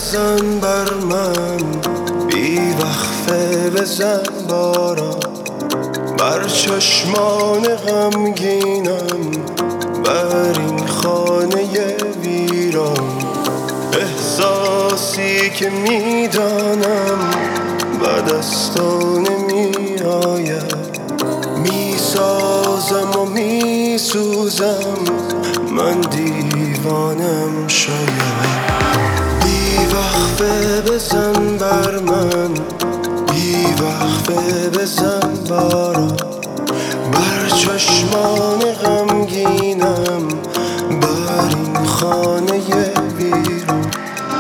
بزن بر من، بی وقفه بزن باران بر چشمان غمگینم، بر این خانه ویران. احساسی که میدانم بعد از تو نمی آید، میسازم و میسوزم، من دیوانم شاید. بی وقفه بزن بر من، بی وقفه بزن باران بر چشمان غمگینم، بر این خانه ویران.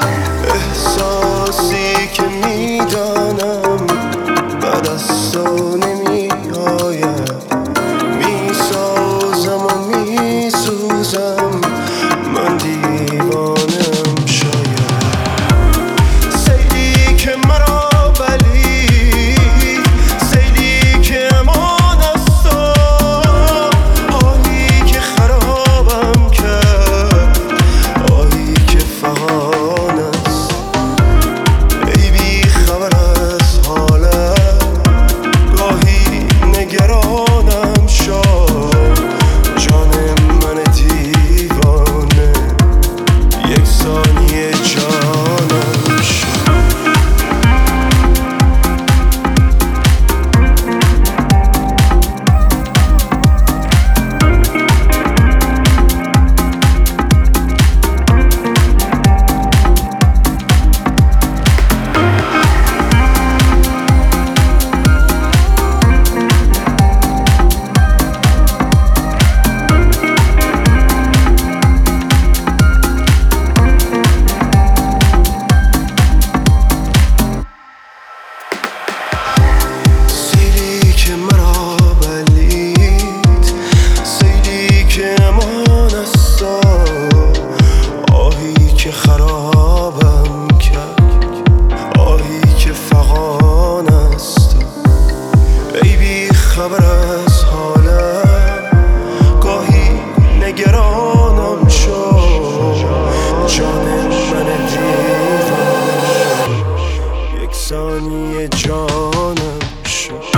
احساسی که میدانم بعد از تو نمی آید، میسازم و میسوزم، من دیوانم شاید. سیلی که مرا بلید، سیلی که امان است تو، آهی که خرابم کرد، آهی که فغان است. ای بی خبر از حالم، گاهی نگرانم شد، جان من دیوانه یک ثانیه جانم شد. خرابم کرد، آهی که فغان است. ای بی خبر از حالم، گاهی نگرانم شد، جان من دیوانه یک ثانیه جانم شد.